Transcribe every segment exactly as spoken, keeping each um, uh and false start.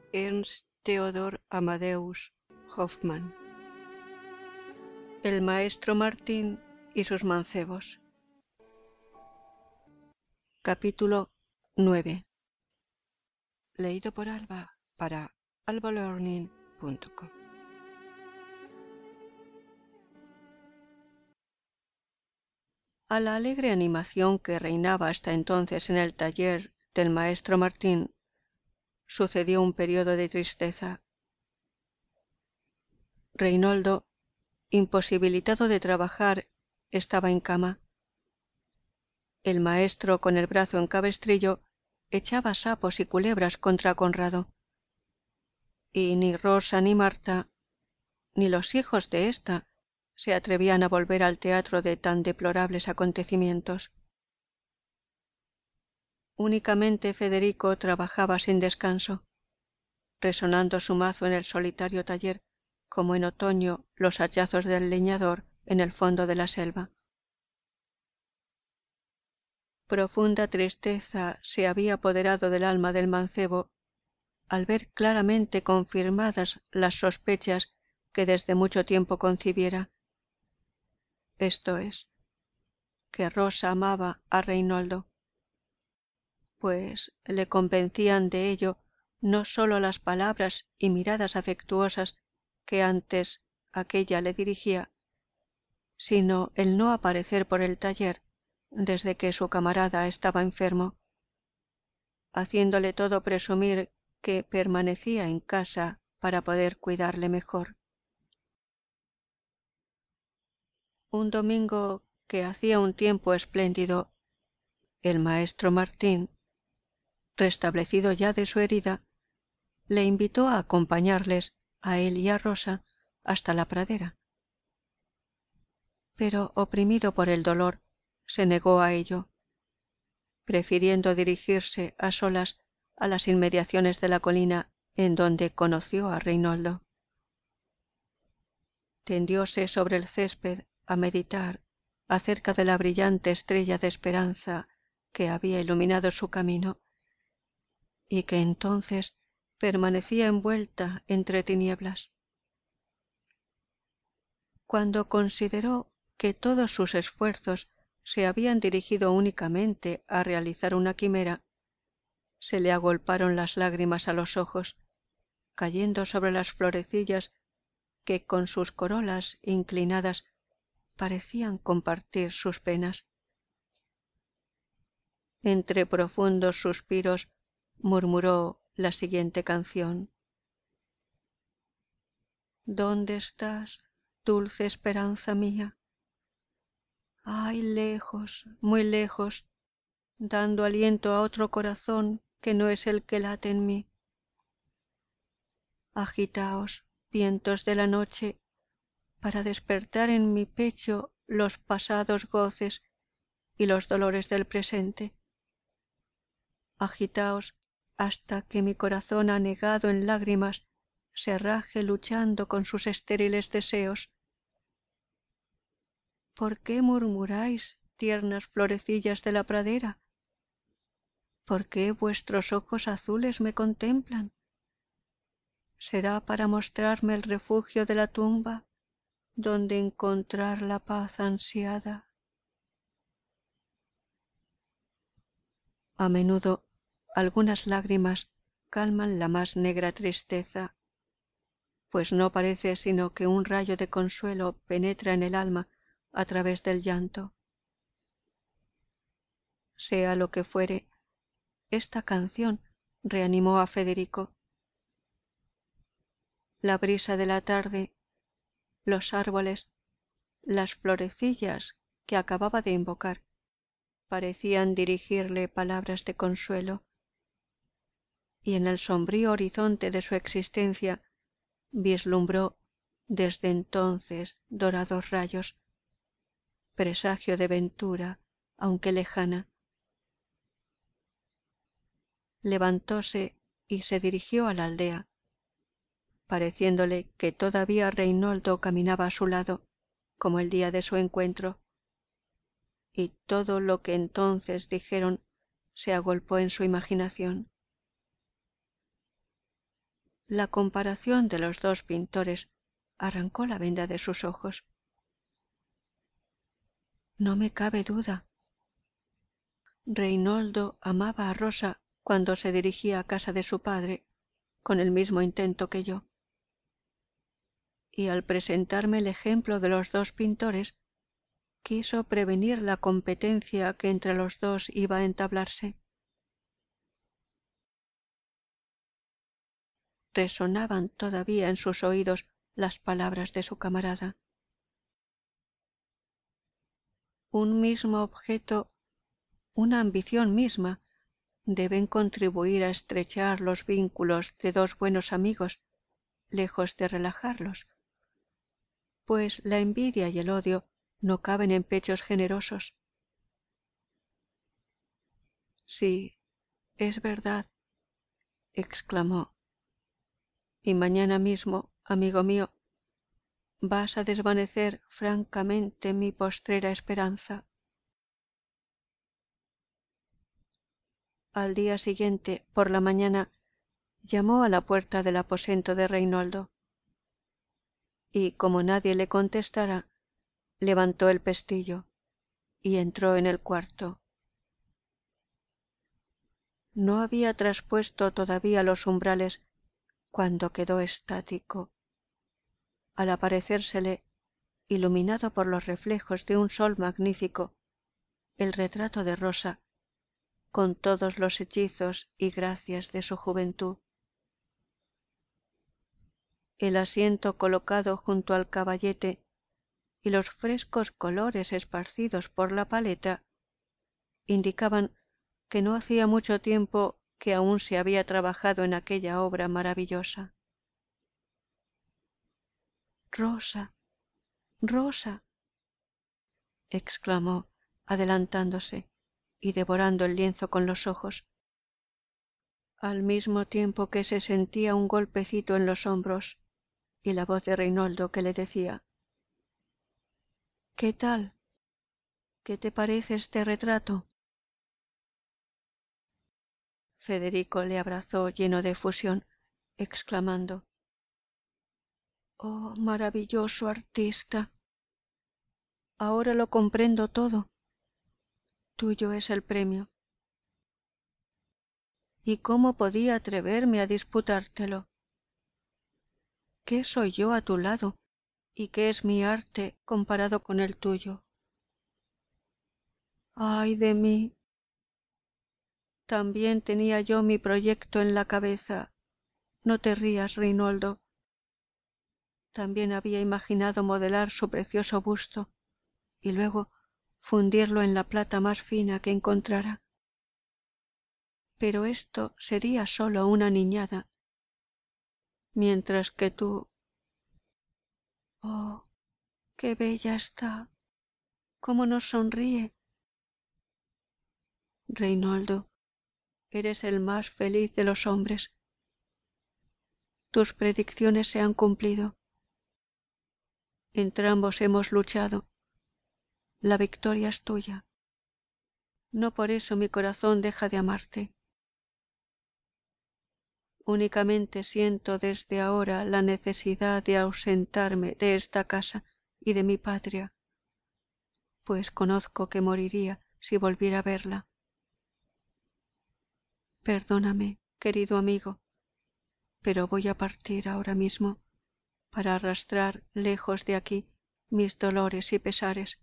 Ernst Theodor Amadeus Hoffmann. El maestro Martín y sus mancebos. Capítulo nueve. Leído por Alba para alba learning punto com. A la alegre animación que reinaba hasta entonces en el taller del maestro Martín sucedió un periodo de tristeza. Reinaldo, imposibilitado de trabajar, estaba en cama. El maestro, con el brazo en cabestrillo, echaba sapos y culebras contra Conrado. Y ni Rosa ni Marta, ni los hijos de ésta, se atrevían a volver al teatro de tan deplorables acontecimientos. Únicamente Federico trabajaba sin descanso, resonando su mazo en el solitario taller, como en otoño los hachazos del leñador en el fondo de la selva. Profunda tristeza se había apoderado del alma del mancebo al ver claramente confirmadas las sospechas que desde mucho tiempo concibiera. Esto es, que Rosa amaba a Reinaldo, pues le convencían de ello no sólo las palabras y miradas afectuosas que antes aquella le dirigía, sino el no aparecer por el taller desde que su camarada estaba enfermo, haciéndole todo presumir que permanecía en casa para poder cuidarle mejor. Un domingo que hacía un tiempo espléndido, el maestro Martín, restablecido ya de su herida, le invitó a acompañarles a él y a Rosa hasta la pradera. Pero, oprimido por el dolor, se negó a ello, prefiriendo dirigirse a solas a las inmediaciones de la colina en donde conoció a Reinaldo. Tendióse sobre el césped a meditar acerca de la brillante estrella de esperanza que había iluminado su camino y que entonces permanecía envuelta entre tinieblas. Cuando consideró que todos sus esfuerzos se habían dirigido únicamente a realizar una quimera, se le agolparon las lágrimas a los ojos, cayendo sobre las florecillas que con sus corolas inclinadas parecían compartir sus penas. Entre profundos suspiros murmuró la siguiente canción: ¿Dónde estás, dulce esperanza mía? Ay, lejos, muy lejos, dando aliento a otro corazón que no es el que late en mí. Agitaos, vientos de la noche, para despertar en mi pecho los pasados goces y los dolores del presente. Agitaos hasta que mi corazón anegado en lágrimas se raje luchando con sus estériles deseos. ¿Por qué murmuráis, tiernas florecillas de la pradera? ¿Por qué vuestros ojos azules me contemplan? ¿Será para mostrarme el refugio de la tumba, donde encontrar la paz ansiada? A menudo algunas lágrimas calman la más negra tristeza, pues no parece sino que un rayo de consuelo penetra en el alma a través del llanto. Sea lo que fuere, esta canción reanimó a Federico. La brisa de la tarde, los árboles, las florecillas que acababa de invocar, parecían dirigirle palabras de consuelo, y en el sombrío horizonte de su existencia vislumbró desde entonces dorados rayos, presagio de ventura, aunque lejana. Levantóse y se dirigió a la aldea, pareciéndole que todavía Reinaldo caminaba a su lado, como el día de su encuentro, y todo lo que entonces dijeron se agolpó en su imaginación. La comparación de los dos pintores arrancó la venda de sus ojos. No me cabe duda. Reinaldo amaba a Rosa cuando se dirigía a casa de su padre, con el mismo intento que yo. Y al presentarme el ejemplo de los dos pintores, quiso prevenir la competencia que entre los dos iba a entablarse. Resonaban todavía en sus oídos las palabras de su camarada. Un mismo objeto, una ambición misma, deben contribuir a estrechar los vínculos de dos buenos amigos, lejos de relajarlos, pues la envidia y el odio no caben en pechos generosos. Sí, es verdad, exclamó. Y mañana mismo, amigo mío, vas a desvanecer francamente mi postrera esperanza. Al día siguiente, por la mañana, llamó a la puerta del aposento de Reinaldo, y como nadie le contestara, levantó el pestillo y entró en el cuarto. No había traspuesto todavía los umbrales cuando quedó estático. Al aparecérsele, iluminado por los reflejos de un sol magnífico, el retrato de Rosa, con todos los hechizos y gracias de su juventud. El asiento colocado junto al caballete y los frescos colores esparcidos por la paleta indicaban que no hacía mucho tiempo que aún se había trabajado en aquella obra maravillosa. Rosa, Rosa, exclamó, adelantándose y devorando el lienzo con los ojos, al mismo tiempo que se sentía un golpecito en los hombros y la voz de Reinaldo que le decía: ¿Qué tal? ¿Qué te parece este retrato? Federico le abrazó lleno de efusión, exclamando: ¡Oh, maravilloso artista! Ahora lo comprendo todo. Tuyo es el premio. ¿Y cómo podía atreverme a disputártelo? ¿Qué soy yo a tu lado y qué es mi arte comparado con el tuyo? ¡Ay de mí! También tenía yo mi proyecto en la cabeza. No te rías, Reinaldo. También había imaginado modelar su precioso busto y luego fundirlo en la plata más fina que encontrara. Pero esto sería solo una niñada, mientras que tú... ¡Oh, qué bella está! ¡Cómo nos sonríe! Reinaldo, eres el más feliz de los hombres. Tus predicciones se han cumplido. Entrambos hemos luchado. La victoria es tuya. No por eso mi corazón deja de amarte. Únicamente siento desde ahora la necesidad de ausentarme de esta casa y de mi patria, pues conozco que moriría si volviera a verla. Perdóname, querido amigo, pero voy a partir ahora mismo para arrastrar lejos de aquí mis dolores y pesares.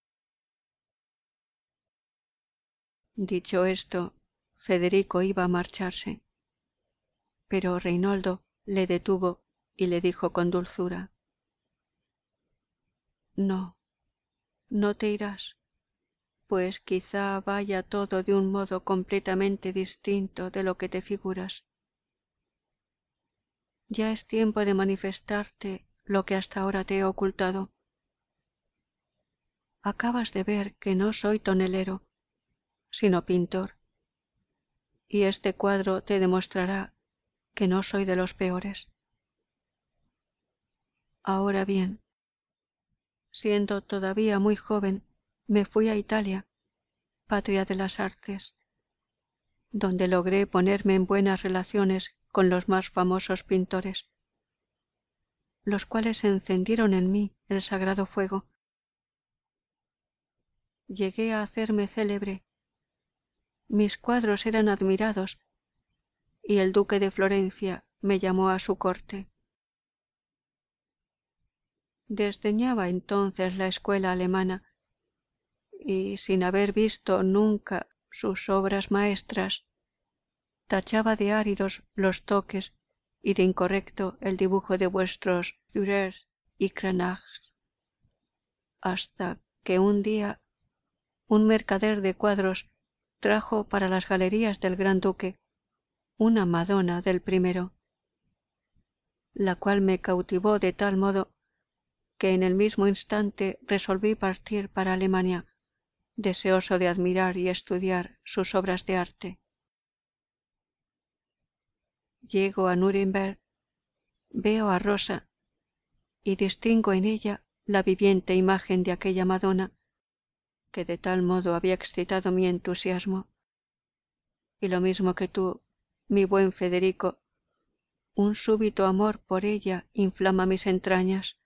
Dicho esto, Federico iba a marcharse, pero Reinaldo le detuvo y le dijo con dulzura: No, no te irás, pues quizá vaya todo de un modo completamente distinto de lo que te figuras. Ya es tiempo de manifestarte lo que hasta ahora te he ocultado. Acabas de ver que no soy tonelero, sino pintor, y este cuadro te demostrará que no soy de los peores. Ahora bien, siendo todavía muy joven, me fui a Italia, patria de las artes, donde logré ponerme en buenas relaciones con los más famosos pintores, los cuales encendieron en mí el sagrado fuego. Llegué a hacerme célebre, mis cuadros eran admirados, y el duque de Florencia me llamó a su corte. Desdeñaba entonces la escuela alemana, y sin haber visto nunca sus obras maestras, tachaba de áridos los toques y de incorrecto el dibujo de vuestros Dürers y Cranachs, hasta que un día un mercader de cuadros trajo para las galerías del gran duque una Madonna del primero, la cual me cautivó de tal modo que en el mismo instante resolví partir para Alemania, deseoso de admirar y estudiar sus obras de arte. Llego a Nuremberg, veo a Rosa y distingo en ella la viviente imagen de aquella Madonna que de tal modo había excitado mi entusiasmo, y lo mismo que tú, mi buen Federico, un súbito amor por ella inflama mis entrañas.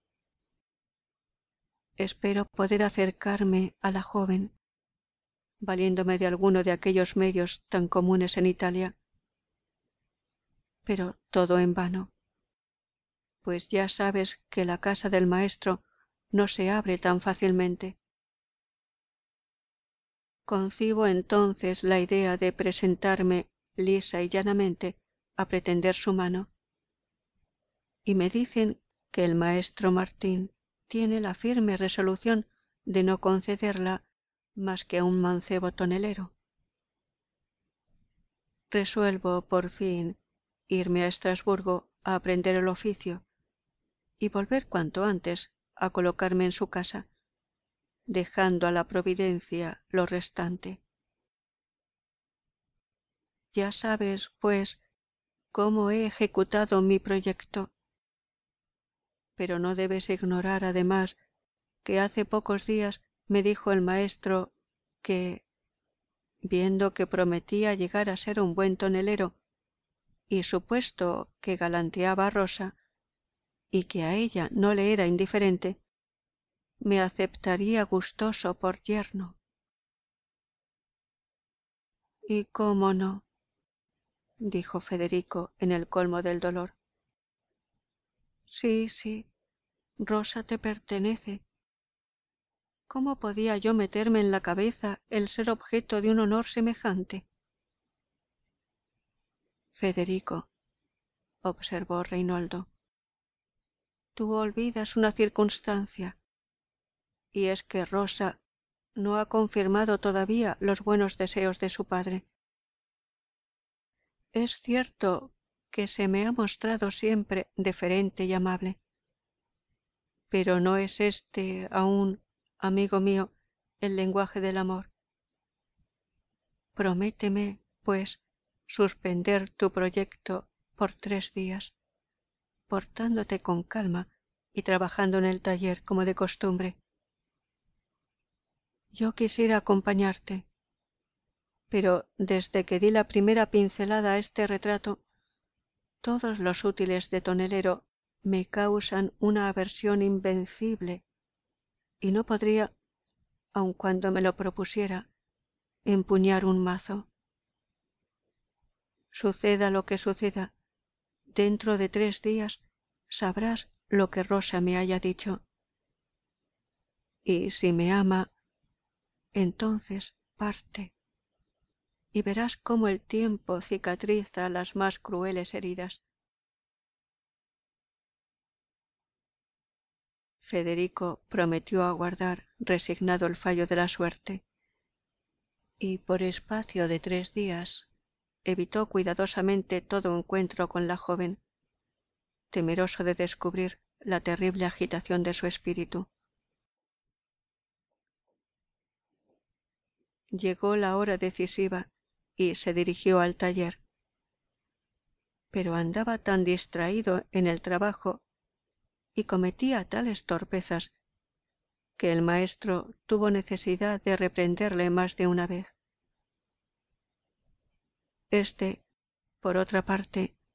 Espero poder acercarme a la joven, valiéndome de alguno de aquellos medios tan comunes en Italia, pero todo en vano, pues ya sabes que la casa del maestro no se abre tan fácilmente. Concibo entonces la idea de presentarme lisa y llanamente a pretender su mano, y me dicen que el maestro Martín tiene la firme resolución de no concederla más que a un mancebo tonelero. Resuelvo, por fin, irme a Estrasburgo a aprender el oficio y volver cuanto antes a colocarme en su casa, dejando a la providencia lo restante. Ya sabes, pues, cómo he ejecutado mi proyecto, pero no debes ignorar además que hace pocos días me dijo el maestro que, viendo que prometía llegar a ser un buen tonelero, y supuesto que galanteaba a Rosa, y que a ella no le era indiferente, me aceptaría gustoso por yerno. ¿Y cómo no?, dijo Federico en el colmo del dolor. Sí, sí, Rosa te pertenece. ¿Cómo podía yo meterme en la cabeza el ser objeto de un honor semejante? Federico, observó Reinaldo, tú olvidas una circunstancia, y es que Rosa no ha confirmado todavía los buenos deseos de su padre. Es cierto que se me ha mostrado siempre deferente y amable, pero no es este aún, amigo mío, el lenguaje del amor. Prométeme, pues, suspender tu proyecto por tres días, portándote con calma y trabajando en el taller como de costumbre. Yo quisiera acompañarte, pero desde que di la primera pincelada a este retrato, todos los útiles de tonelero me causan una aversión invencible, y no podría, aun cuando me lo propusiera, empuñar un mazo. Suceda lo que suceda, dentro de tres días sabrás lo que Rosa me haya dicho. Y si me ama, entonces parte, y verás cómo el tiempo cicatriza las más crueles heridas. Federico prometió aguardar resignado el fallo de la suerte, y por espacio de tres días evitó cuidadosamente todo encuentro con la joven, temeroso de descubrir la terrible agitación de su espíritu. Llegó la hora decisiva y se dirigió al taller, pero andaba tan distraído en el trabajo y cometía tales torpezas que el maestro tuvo necesidad de reprenderle más de una vez. Este, por otra parte,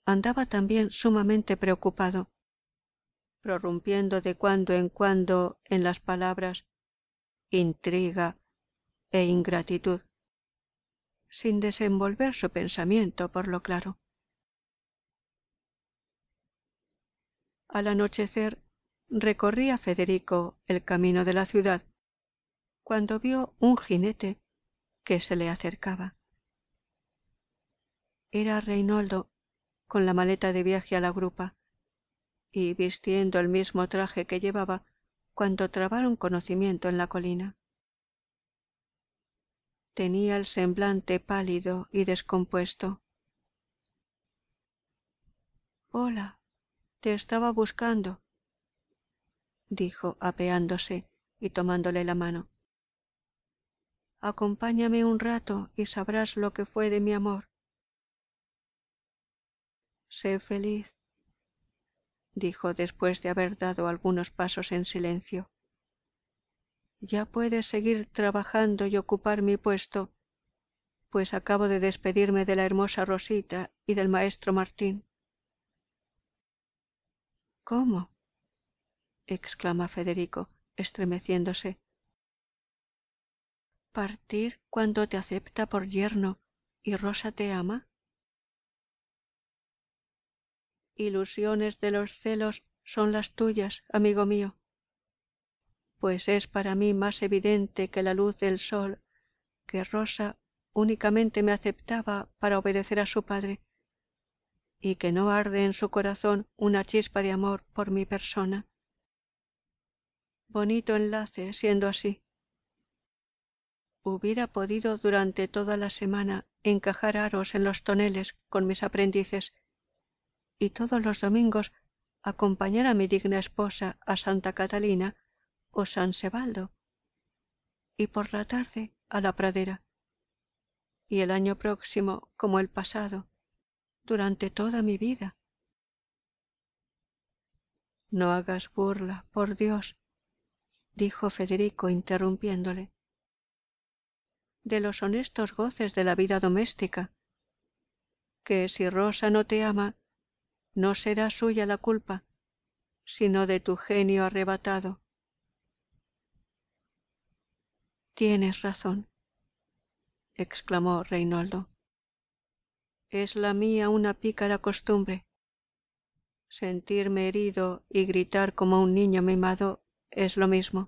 andaba también sumamente preocupado, prorrumpiendo de cuando en cuando en las palabras intriga e ingratitud, sin desenvolver su pensamiento por lo claro. Al anochecer recorría Federico el camino de la ciudad, cuando vio un jinete que se le acercaba. Era Reinaldo, con la maleta de viaje a la grupa, y vistiendo el mismo traje que llevaba cuando trabaron conocimiento en la colina. Tenía el semblante pálido y descompuesto. «Hola, te estaba buscando», dijo apeándose y tomándole la mano. «Acompáñame un rato y sabrás lo que fue de mi amor». «Sé feliz», dijo después de haber dado algunos pasos en silencio. «Ya puedes seguir trabajando y ocupar mi puesto, pues acabo de despedirme de la hermosa Rosita y del maestro Martín». «¿Cómo?», exclama Federico, estremeciéndose. «¿Partir cuando te acepta por yerno y Rosa te ama?» «Ilusiones de los celos son las tuyas, amigo mío, pues es para mí más evidente que la luz del sol que Rosa únicamente me aceptaba para obedecer a su padre, y que no arde en su corazón una chispa de amor por mi persona. Bonito enlace, siendo así. Hubiera podido durante toda la semana encajar aros en los toneles con mis aprendices, y todos los domingos acompañar a mi digna esposa a Santa Catalina o San Sebaldo, y por la tarde a la pradera, y el año próximo como el pasado, durante toda mi vida. No hagas burla, por Dios, dijo Federico interrumpiéndole, de los honestos goces de la vida doméstica, que si Rosa no te ama, no será suya la culpa, sino de tu genio arrebatado. Tienes razón, exclamó Reinaldo. Es la mía una pícara costumbre. Sentirme herido y gritar como un niño mimado es lo mismo.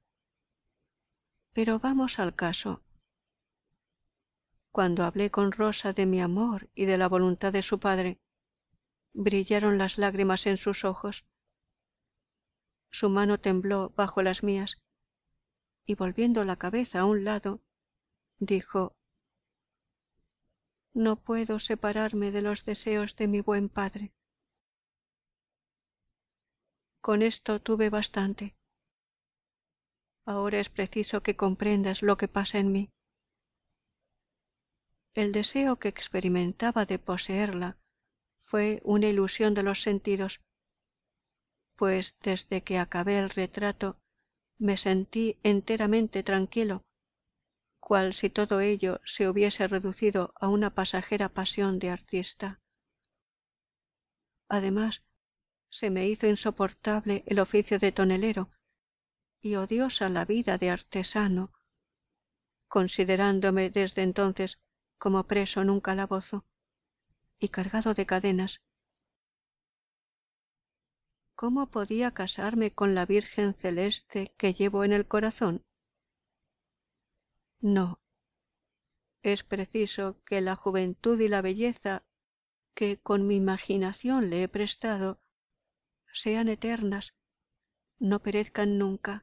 Pero vamos al caso. Cuando hablé con Rosa de mi amor y de la voluntad de su padre, brillaron las lágrimas en sus ojos. Su mano tembló bajo las mías, y volviendo la cabeza a un lado, dijo: «No puedo separarme de los deseos de mi buen padre». Con esto tuve bastante. Ahora es preciso que comprendas lo que pasa en mí. El deseo que experimentaba de poseerla fue una ilusión de los sentidos, pues desde que acabé el retrato me sentí enteramente tranquilo, cual si todo ello se hubiese reducido a una pasajera pasión de artista. Además, se me hizo insoportable el oficio de tonelero y odiosa la vida de artesano, considerándome desde entonces como preso en un calabozo y cargado de cadenas. ¿Cómo podía casarme con la Virgen celeste que llevo en el corazón? No. Es preciso que la juventud y la belleza que con mi imaginación le he prestado sean eternas, no perezcan nunca.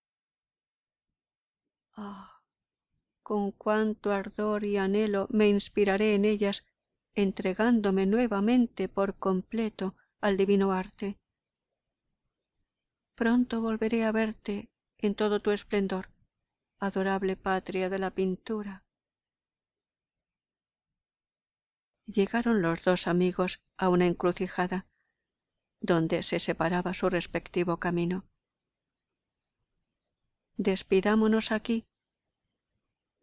Ah, con cuánto ardor y anhelo me inspiraré en ellas, entregándome nuevamente por completo al divino arte. Pronto volveré a verte en todo tu esplendor, adorable patria de la pintura. Llegaron los dos amigos a una encrucijada, donde se separaba su respectivo camino. «Despidámonos aquí»,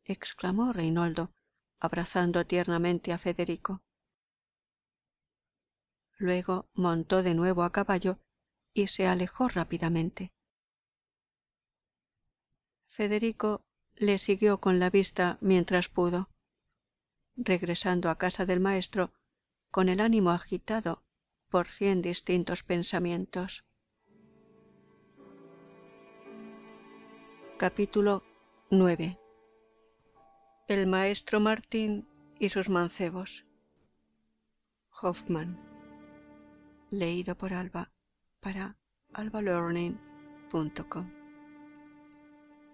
exclamó Reinaldo, abrazando tiernamente a Federico. Luego montó de nuevo a caballo y se alejó rápidamente. Federico le siguió con la vista mientras pudo, regresando a casa del maestro con el ánimo agitado por cien distintos pensamientos. Capítulo nueve. El maestro Martín y sus mancebos. Hoffman. Leído por Alba para alba learning punto com.